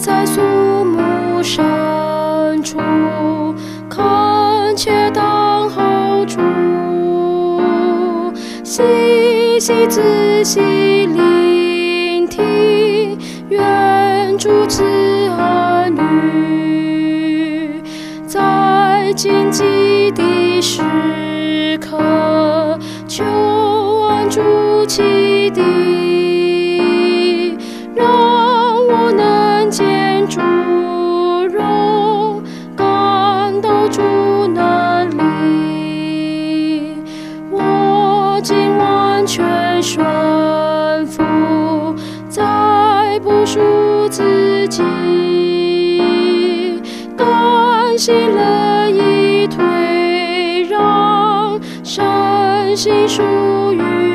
在肃穆深处，恳切等候主，细细仔细聆听，愿主之儿女，在荆棘的时刻，求安主启迪，让我能见主容，感到主能力。我竟完全顺服，再不属自己，甘心乐意退让，身心属于